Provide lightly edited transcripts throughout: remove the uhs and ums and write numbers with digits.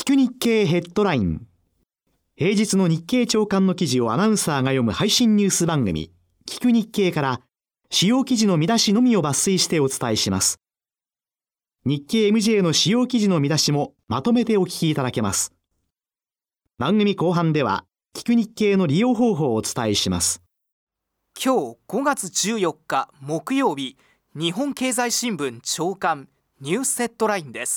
く日経ヘッドライン。平日の日経朝刊の記事をアナウンサーが読む配信ニュース番組、聞く日経から主要記事の見出しのみを抜粋してお伝えします。日経 MJ の主要記事の見出しもまとめてお聞きいただけます。番組後半では、聞く日経の利用方法をお伝えします。 今日5月14日木曜日、日本経済新聞朝刊ニュースヘッドラインです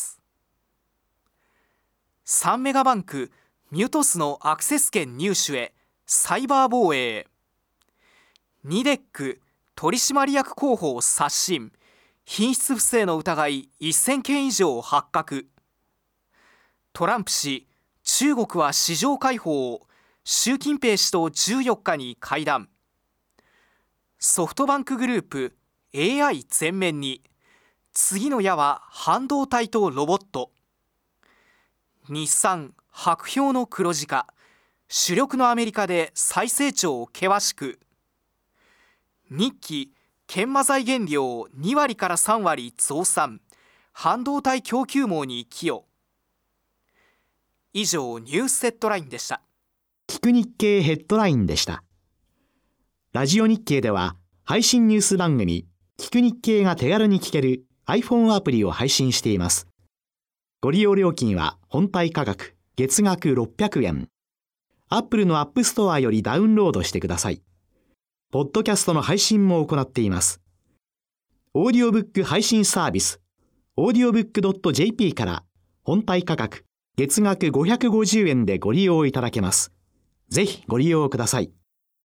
。3メガバンクミュトスのアクセス権入手へサイバー防衛。ニデック取締役候補を刷新、品質不正の疑い1000件以上発覚。トランプ氏、中国は市場開放を、習近平氏と14日に会談。ソフトバンクグループ AI 全面に、次の矢は半導体とロボット。日産白氷の黒字化、主力のアメリカで再成長を険しく。日記研磨材原料2割から3割増産、半導体供給網に寄与。以上、ニュースヘッドラインでした。 聞く日経ヘッドラインでした。ラジオ日経では配信ニュース番組聞く日経が手軽に聞ける iPhone アプリを配信しています。ご利用料金は本体価格月額600円。Apple の App Store よりダウンロードしてください。ポッドキャストの配信も行っています。オーディオブック配信サービス、audiobook.jp から本体価格月額550円でご利用いただけます。ぜひご利用ください。